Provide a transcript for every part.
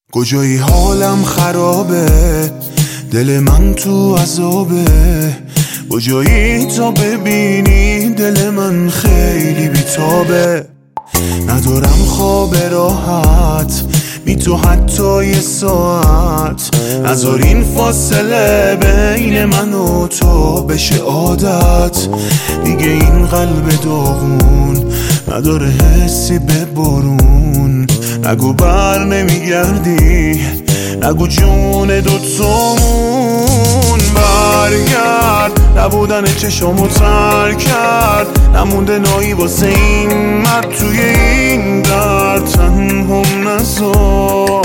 کجایی حالم خرابه، دل من تو عذابه. کجایی تا ببینی دل من خیلی بیتابه. ندارم خواب راحت بی تو حتی یه ساعت. نذار این فاصله بین من و تو بشه عادت. دیگه این قلب داغون نداره حسی به بارون. نگو بر نمیگردی، نگو جون دوتامون. برگرد، نبودن چشمو تر کرد. نمونده نایی واسه این مرد توی این درد. تنهم نذار،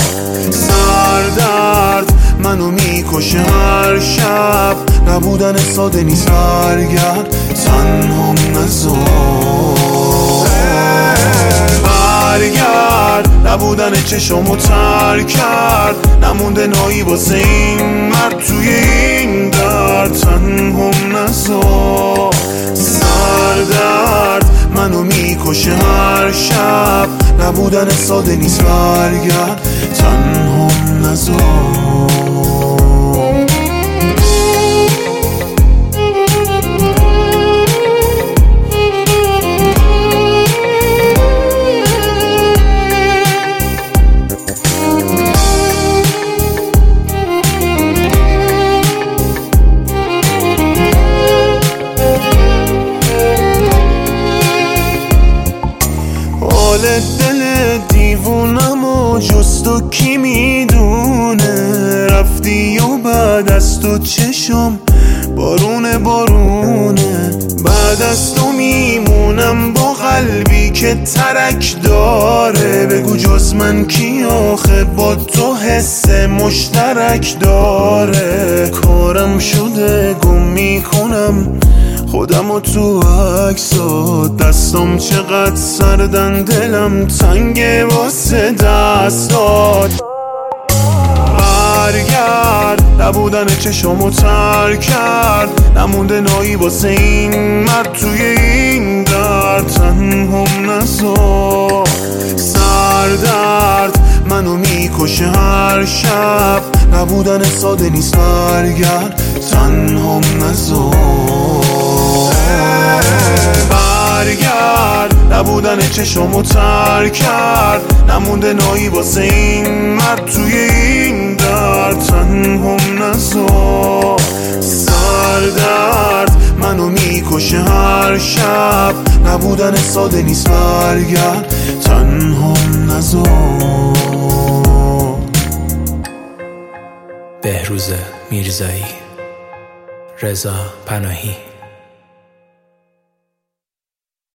سردرد منو میکشه هر شب. نبودن ساده نیست، برگرد تنهم نذار. برگرد، نبودن چشمو تر کرد. نمونده نایی واسه این مرد توی این درد. تنهم نذار، سردرد منو میکشه هر شب. نبودن ساده نیست، برگرد تنهم نذار. دل دیوونم و جز تو کی میدونه. رفتی و بعد از تو چشم بارونه بارونه. بعد از تو میمونم با قلبی که ترک داره. بگو جز من کی آخه با تو حس مشترک داره. کارم شده گم میکنم خودم و تو عکسات. دستم چقدر سردن، دلم تنگه واسه دستات. برگرد، نبودن چشمو تر کرد. نمونده نایی واسه این مرد توی این درد. تنهم نذار، سردرد منو میکشه هر شب. نبودن ساده نیست، برگرد تنهم نذار. برگرد، نبودن چشمو تر کرد. نمونده نایی واسه این مرد توی این درد. تنهم نذار، سردرد منو میکشه هر شب. نبودن ساده نیست، برگرد تنهم نذار. بهروز میرزایی، رضا پناهی.